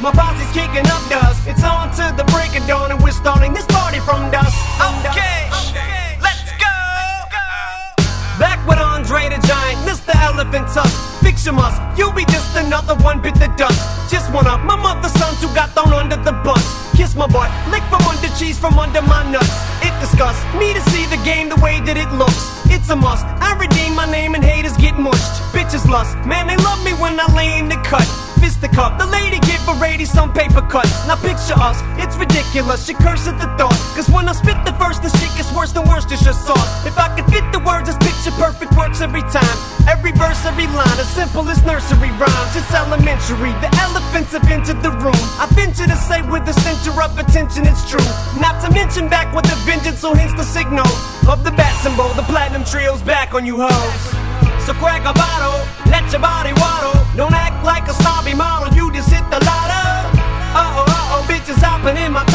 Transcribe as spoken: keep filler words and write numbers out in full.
My posse's kicking up dust. It's on to the break of dawn, and we're starting this party from dusk. Okay, okay, let's go. Back with Andre the Giant, Mister Elephant Tusk. Fix your must, you'll be just another one bit the dust. Just one of my mother's sons who got thrown under the bus. Kiss my butt, lick from under cheese from under my nuts. It disgusts me to see the game the way that it looks. It's a must, I redeem my name and haters get mushed. Bitches lust, man they love me when I lay in the cut. Fisticuff, the lady give a lady some paper cuts. Now picture us, it's ridiculous, she curse at the thought. Cause when I spit the verse, the shit gets worse than worse, it's just sauce. If I could fit the words, this picture perfect works every time. Every verse, every line, as simple as nursery rhymes. It's elementary, the elephants have entered the room. I venture to say with the center of attention it's true. Not to mention back with a vengeance, so hence the signal of the bat symbol. The platinum trio's back on you hoes. So crack a bottle, let your body waddle. Don't act like a snobby model, you just hit the lotto. Uh-oh, uh-oh, bitches hopping in my